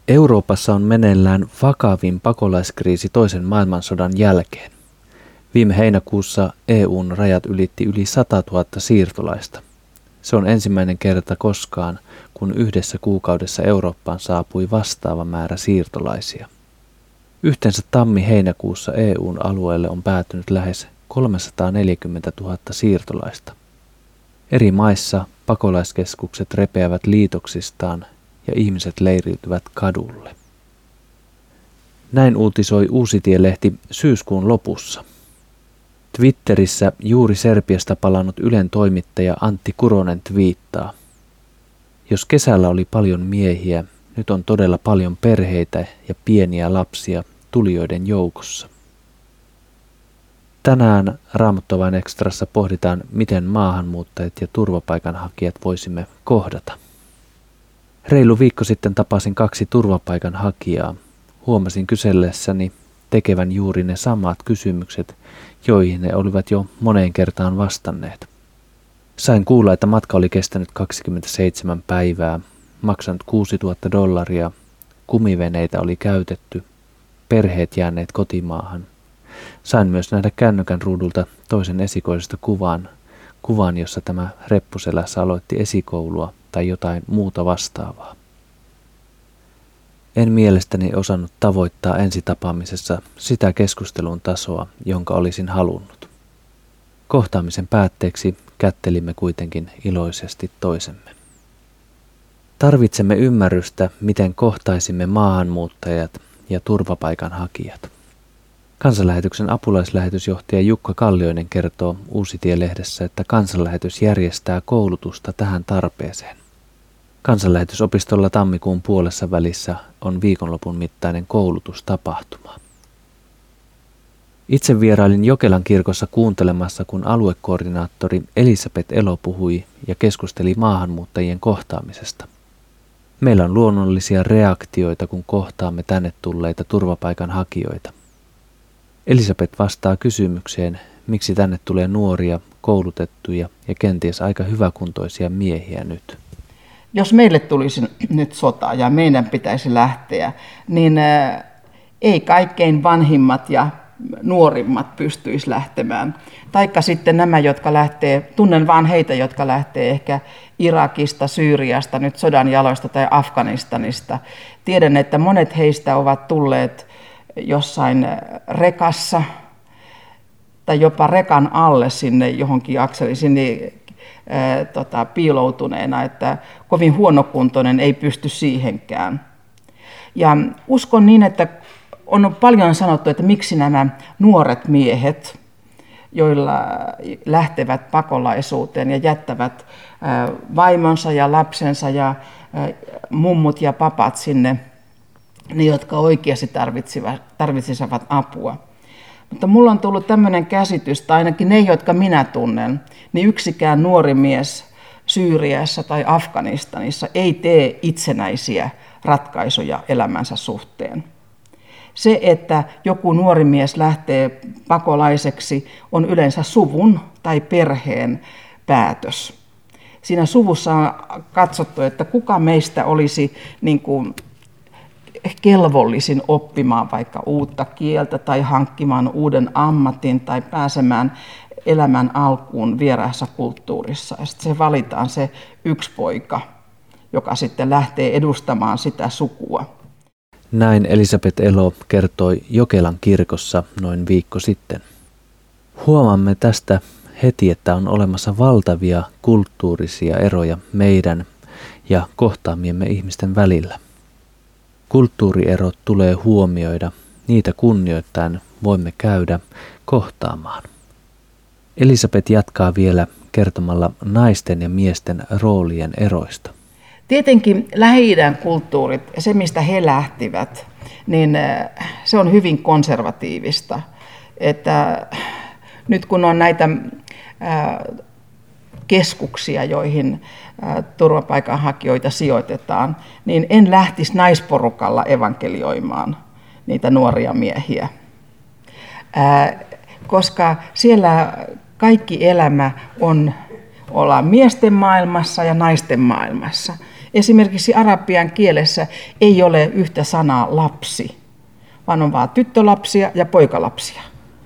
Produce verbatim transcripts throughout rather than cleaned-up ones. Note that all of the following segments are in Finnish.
Euroopassa on meneillään vakavin pakolaiskriisi toisen maailmansodan jälkeen. Viime heinäkuussa E U:n rajat ylitti yli sata tuhatta siirtolaista. Se on ensimmäinen kerta koskaan, kun yhdessä kuukaudessa Eurooppaan saapui vastaava määrä siirtolaisia. Yhteensä tammi-heinäkuussa E U:n alueelle on päätynyt lähes kolmesataaneljäkymmentätuhatta siirtolaista. Eri maissa pakolaiskeskukset repeävät liitoksistaan ja ihmiset leiriytyvät kadulle. Näin uutisoi Uusitie-lehti syyskuun lopussa. Twitterissä juuri Serbiasta palannut Ylen toimittaja Antti Kuronen twiittaa: "Jos kesällä oli paljon miehiä, nyt on todella paljon perheitä ja pieniä lapsia tulijoiden joukossa." Tänään Raamattovain Extrassa pohditaan, miten maahanmuuttajat ja turvapaikanhakijat voisimme kohdata. Reilu viikko sitten tapasin kaksi turvapaikanhakijaa. Huomasin kysellessäni tekevän juuri ne samat kysymykset, joihin he olivat jo moneen kertaan vastanneet. Sain kuulla, että matka oli kestänyt kaksikymmentäseitsemän päivää, maksanut kuusituhatta dollaria, kumiveneitä oli käytetty, perheet jääneet kotimaahan. Sain myös nähdä kännykän ruudulta toisen esikoisesta kuvan, kuvan, jossa tämä reppuselässä aloitti esikoulua tai jotain muuta vastaavaa. En mielestäni osannut tavoittaa ensitapaamisessa sitä keskustelun tasoa, jonka olisin halunnut. Kohtaamisen päätteeksi kättelimme kuitenkin iloisesti toisemme. Tarvitsemme ymmärrystä, miten kohtaisimme maahanmuuttajat ja turvapaikanhakijat. Kansanlähetyksen apulaislähetysjohtaja Jukka Kallioinen kertoo Uusitie-lehdessä, että kansanlähetys järjestää koulutusta tähän tarpeeseen. Kansanlähetysopistolla tammikuun puolessa välissä on viikonlopun mittainen koulutustapahtuma. Itse vierailin Jokelan kirkossa kuuntelemassa, kun aluekoordinaattori Elisabeth Elo puhui ja keskusteli maahanmuuttajien kohtaamisesta. Meillä on luonnollisia reaktioita, kun kohtaamme tänne tulleita turvapaikanhakijoita. Elisabeth vastaa kysymykseen, miksi tänne tulee nuoria, koulutettuja ja kenties aika hyväkuntoisia miehiä nyt. Jos meille tulisi nyt sota ja meidän pitäisi lähteä, niin ei kaikkein vanhimmat ja nuorimmat pystyisi lähtemään. Taikka sitten nämä, jotka lähtee, tunnen vaan heitä, jotka lähtee ehkä Irakista, Syyriasta, nyt sodan jaloista tai Afganistanista. Tiedän, että monet heistä ovat tulleet jossain rekassa tai jopa rekan alle sinne johonkin akseliin, sinne ää, tota, piiloutuneena, että kovin huonokuntoinen ei pysty siihenkään. Ja uskon niin, että on paljon sanottu, että miksi nämä nuoret miehet, joilla lähtevät pakolaisuuteen ja jättävät ää, vaimonsa ja lapsensa ja ää, mummut ja papat sinne, ne, jotka oikeasti tarvitsisivat apua. Mutta mulla on tullut tämmöinen käsitys, tai ainakin ne, jotka minä tunnen, niin yksikään nuori mies Syyriassa tai Afganistanissa ei tee itsenäisiä ratkaisuja elämänsä suhteen. Se, että joku nuori mies lähtee pakolaiseksi, on yleensä suvun tai perheen päätös. Siinä suvussa on katsottu, että kuka meistä olisi niin kuin kelvollisin oppimaan vaikka uutta kieltä tai hankkimaan uuden ammatin tai pääsemään elämän alkuun vieraassa kulttuurissa. Ja sitten se valitaan se yksi poika, joka sitten lähtee edustamaan sitä sukua. Näin Elisabeth Elo kertoi Jokelan kirkossa noin viikko sitten. Huomaamme tästä heti, että on olemassa valtavia kulttuurisia eroja meidän ja kohtaamiemme ihmisten välillä. Kulttuurierot tulee huomioida, niitä kunnioittaen voimme käydä kohtaamaan. Elisabeth jatkaa vielä kertomalla naisten ja miesten roolien eroista. Tietenkin Lähi-idän kulttuurit ja se, mistä he lähtivät, niin se on hyvin konservatiivista. Että nyt kun on näitä keskuksia, joihin turvapaikanhakijoita sijoitetaan, niin en lähtisi naisporukalla evankelioimaan niitä nuoria miehiä. Koska siellä kaikki elämä on, ollaan miesten maailmassa ja naisten maailmassa. Esimerkiksi arabian kielessä ei ole yhtä sanaa lapsi, vaan on vain tyttölapsia ja poikalapsia.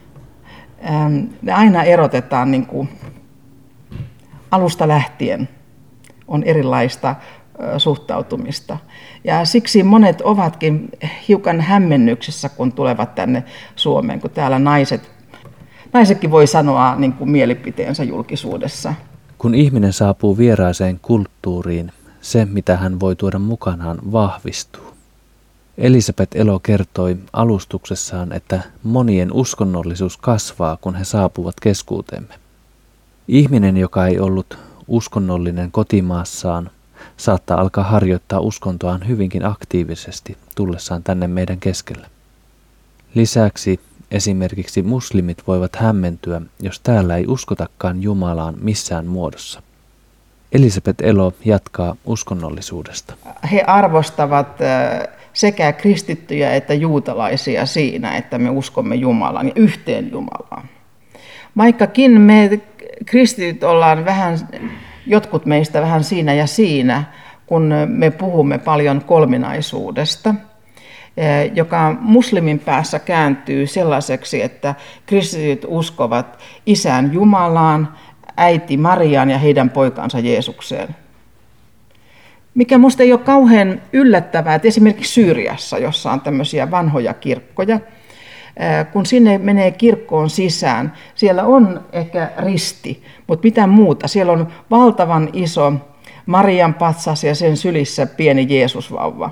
Ne aina erotetaan niin kuin alusta lähtien, on erilaista suhtautumista. Ja siksi monet ovatkin hiukan hämmennyksessä, kun tulevat tänne Suomeen, kun täällä naiset, naisetkin voi sanoa niin kuin mielipiteensä julkisuudessa. Kun ihminen saapuu vieraaseen kulttuuriin, se mitä hän voi tuoda mukanaan vahvistuu. Elisabeth Elo kertoi alustuksessaan, että monien uskonnollisuus kasvaa, kun he saapuvat keskuuteemme. Ihminen, joka ei ollut uskonnollinen kotimaassaan, saattaa alkaa harjoittaa uskontoaan hyvinkin aktiivisesti tullessaan tänne meidän keskelle. Lisäksi esimerkiksi muslimit voivat hämmentyä, jos täällä ei uskotakaan Jumalaan missään muodossa. Elisabeth Elo jatkaa uskonnollisuudesta. He arvostavat sekä kristittyjä että juutalaisia siinä, että me uskomme Jumalaan ja yhteen Jumalaan. Vaikkakin me kristityt ollaan vähän, jotkut meistä vähän siinä ja siinä, kun me puhumme paljon kolminaisuudesta, joka muslimin päässä kääntyy sellaiseksi, että kristityt uskovat Isän Jumalaan, äiti Mariaan ja heidän poikansa Jeesukseen. Mikä minusta ei ole kauhean yllättävää, että esimerkiksi Syyriassa, jossa on tämmöisiä vanhoja kirkkoja, kun sinne menee kirkkoon sisään, siellä on ehkä risti, mutta mitä muuta. Siellä on valtavan iso Marian patsas ja sen sylissä pieni Jeesusvauva.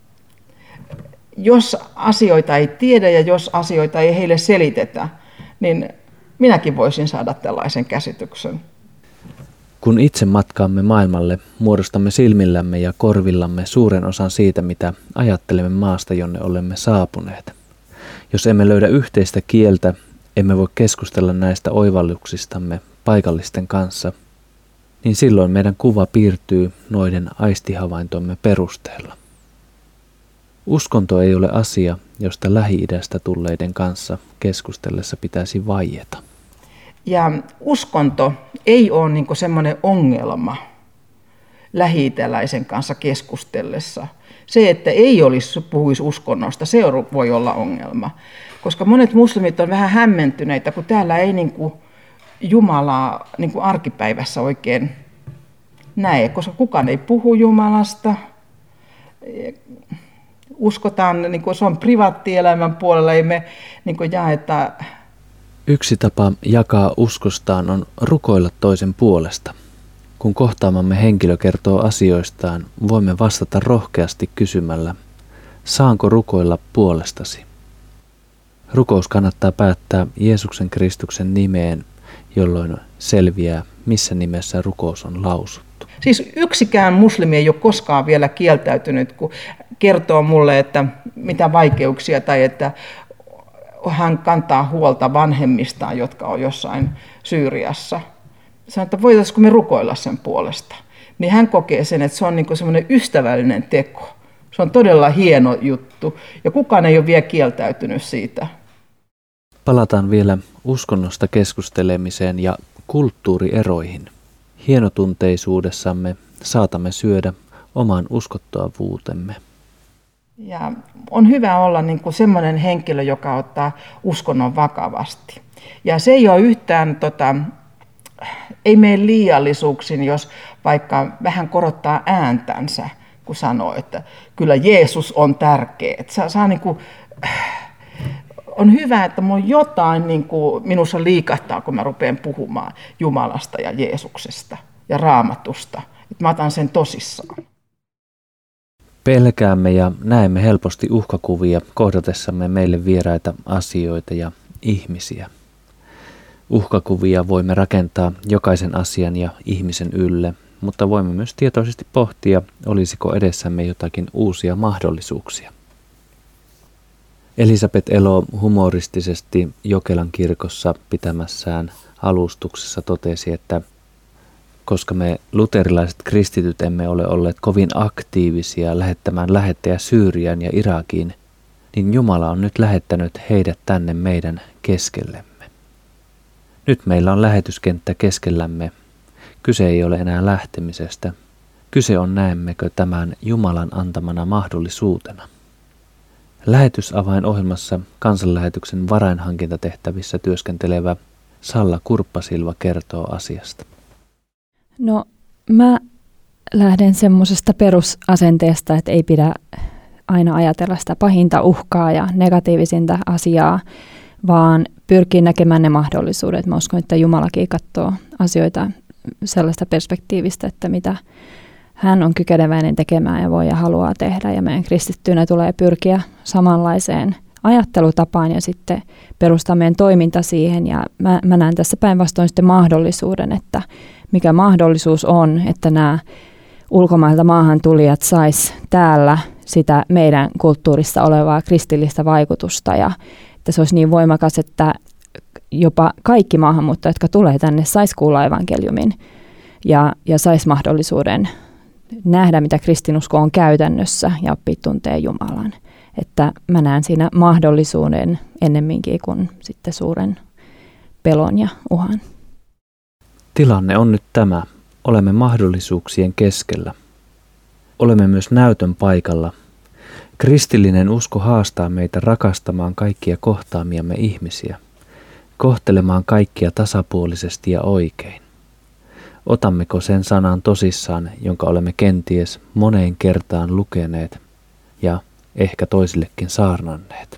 Jos asioita ei tiedä ja jos asioita ei heille selitetä, niin minäkin voisin saada tällaisen käsityksen. Kun itse matkaamme maailmalle, muodostamme silmillämme ja korvillamme suuren osan siitä, mitä ajattelemme maasta, jonne olemme saapuneet. Jos emme löydä yhteistä kieltä, emme voi keskustella näistä oivalluksistamme paikallisten kanssa, niin silloin meidän kuva piirtyy noiden aistihavaintomme perusteella. Uskonto ei ole asia, josta Lähi-idästä tulleiden kanssa keskustellessa pitäisi vaieta. Ja uskonto ei ole niin kuin semmoinen ongelma lähi-itäläisen kanssa keskustellessa. Se, että ei olisi puhuisi uskonnosta, se voi olla ongelma. Koska monet muslimit on vähän hämmentyneitä, kun täällä ei niin kuin Jumalaa niin kuin arkipäivässä oikein näe, koska kukaan ei puhu Jumalasta. Uskotaan, niin kuin se on privaattielämän puolella, ei me niin kuin jaeta. Yksi tapa jakaa uskostaan on rukoilla toisen puolesta. Kun kohtaamamme henkilö kertoo asioistaan, voimme vastata rohkeasti kysymällä, saanko rukoilla puolestasi? Rukous kannattaa päättää Jeesuksen Kristuksen nimeen, jolloin selviää, missä nimessä rukous on lausuttu. Siis yksikään muslimi ei ole koskaan vielä kieltäytynyt, kun kertoo mulle, että mitä vaikeuksia tai että hän kantaa huolta vanhemmistaan, jotka on jossain Syyriassa. Sanoin, että voitaisiinko me rukoilla sen puolesta. Niin hän kokee sen, että se on niin kuin semmoinen ystävällinen teko. Se on todella hieno juttu ja kukaan ei ole vielä kieltäytynyt siitä. Palataan vielä uskonnosta keskustelemiseen ja kulttuurieroihin. Hienotunteisuudessamme saatamme syödä oman uskottavuutemme. Ja on hyvä olla niin kuin semmoinen henkilö, joka ottaa uskonnon vakavasti. Ja se ei ole yhtään, tota, ei mene liiallisuuksin, jos vaikka vähän korottaa ääntänsä, kun sanoo, että kyllä Jeesus on tärkeä. Että saa, saa niin kuin, on hyvä, että minulla on jotain niin kuin minussa liikahtaa, kun mä rupean puhumaan Jumalasta ja Jeesuksesta ja Raamatusta. Että mä otan sen tosissaan. Pelkäämme ja näemme helposti uhkakuvia kohdatessamme meille vieraita asioita ja ihmisiä. Uhkakuvia voimme rakentaa jokaisen asian ja ihmisen ylle, mutta voimme myös tietoisesti pohtia, olisiko edessämme jotakin uusia mahdollisuuksia. Elisabeth Elo humoristisesti Jokelan kirkossa pitämässään alustuksessa totesi, että koska me luterilaiset kristityt emme ole olleet kovin aktiivisia lähettämään lähettejä Syyriaan ja Irakiin, niin Jumala on nyt lähettänyt heidät tänne meidän keskellemme. Nyt meillä on lähetyskenttä keskellämme. Kyse ei ole enää lähtemisestä. Kyse on näemmekö tämän Jumalan antamana mahdollisuutena. Lähetysavainohjelmassa kansanlähetyksen varainhankintatehtävissä työskentelevä Salla Kurppasilva kertoo asiasta. No mä lähden semmoisesta perusasenteesta, että ei pidä aina ajatella sitä pahinta uhkaa ja negatiivisinta asiaa, vaan pyrkii näkemään ne mahdollisuudet. Mä uskon, että Jumalakin katsoo asioita sellaista perspektiivistä, että mitä hän on kykeneväinen tekemään ja voi ja haluaa tehdä. Ja meidän kristittyinä tulee pyrkiä samanlaiseen ajattelutapaan ja sitten perustaa meidän toiminta siihen. Ja mä, mä näen tässä päinvastoin sitten mahdollisuuden, että mikä mahdollisuus on, että nämä ulkomailta maahan tulijat sais täällä sitä meidän kulttuurissa olevaa kristillistä vaikutusta ja että se olisi niin voimakas, että jopa kaikki maahanmuuttajat, jotka tulee tänne, sais kuulla evankeliumin ja, ja sais mahdollisuuden nähdä, mitä kristinusko on käytännössä ja oppia tuntee Jumalan. Että mä näen siinä mahdollisuuden ennemminkin kuin sitten suuren pelon ja uhan. Tilanne on nyt tämä. Olemme mahdollisuuksien keskellä. Olemme myös näytön paikalla. Kristillinen usko haastaa meitä rakastamaan kaikkia kohtaamiamme ihmisiä, kohtelemaan kaikkia tasapuolisesti ja oikein. Otammeko sen sanan tosissaan, jonka olemme kenties moneen kertaan lukeneet ja ehkä toisillekin saarnanneet?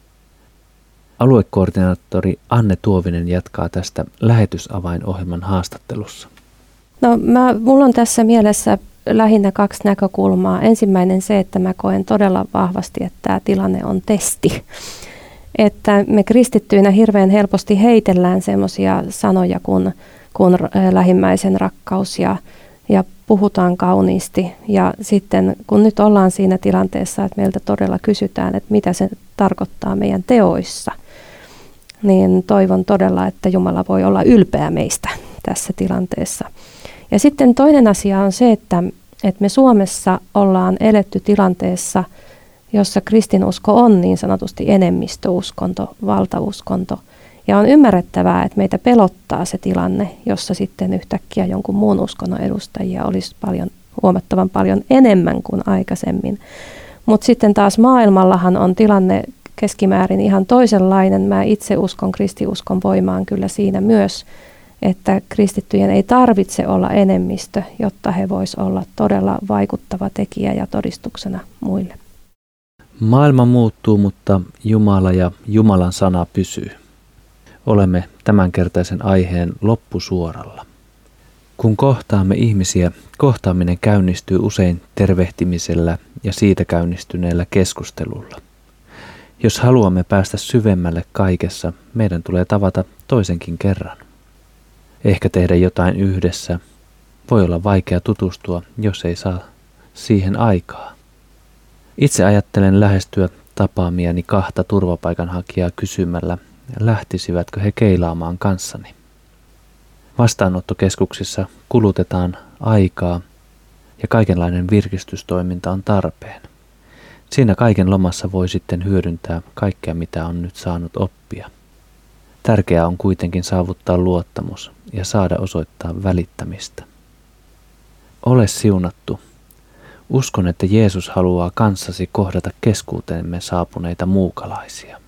Aluekoordinaattori Anne Tuovinen jatkaa tästä lähetysavainohjelman haastattelussa. No, mä, mulla on tässä mielessä lähinnä kaksi näkökulmaa. Ensimmäinen se, että mä koen todella vahvasti, että tämä tilanne on testi. Että me kristittyinä hirveän helposti heitellään semmoisia sanoja kuin, kuin lähimmäisen rakkaus ja, ja puhutaan kauniisti. Ja sitten kun nyt ollaan siinä tilanteessa, että meiltä todella kysytään, että mitä se tarkoittaa meidän teoissa, niin toivon todella, että Jumala voi olla ylpeä meistä tässä tilanteessa. Ja sitten toinen asia on se, että, että me Suomessa ollaan eletty tilanteessa, jossa kristinusko on niin sanotusti enemmistöuskonto, valtauskonto. Ja on ymmärrettävää, että meitä pelottaa se tilanne, jossa sitten yhtäkkiä jonkun muun uskonnon edustajia olisi paljon, huomattavan paljon enemmän kuin aikaisemmin. Mutta sitten taas maailmallahan on tilanne keskimäärin ihan toisenlainen. Mä itse uskon kristiuskon voimaan kyllä siinä myös, että kristittyjen ei tarvitse olla enemmistö, jotta he voisivat olla todella vaikuttava tekijä ja todistuksena muille. Maailma muuttuu, mutta Jumala ja Jumalan sana pysyy. Olemme tämänkertaisen aiheen loppusuoralla. Kun kohtaamme ihmisiä, kohtaaminen käynnistyy usein tervehtimisellä ja siitä käynnistyneellä keskustelulla. Jos haluamme päästä syvemmälle kaikessa, meidän tulee tavata toisenkin kerran. Ehkä tehdä jotain yhdessä. Voi olla vaikea tutustua, jos ei saa siihen aikaa. Itse ajattelen lähestyä tapaamiani kahta turvapaikanhakijaa kysymällä, lähtisivätkö he keilaamaan kanssani. Vastaanottokeskuksissa kulutetaan aikaa ja kaikenlainen virkistystoiminta on tarpeen. Siinä kaiken lomassa voi sitten hyödyntää kaikkea, mitä on nyt saanut oppia. Tärkeää on kuitenkin saavuttaa luottamus ja saada osoittaa välittämistä. Ole siunattu. Uskon, että Jeesus haluaa kanssasi kohdata keskuuteemme saapuneita muukalaisia.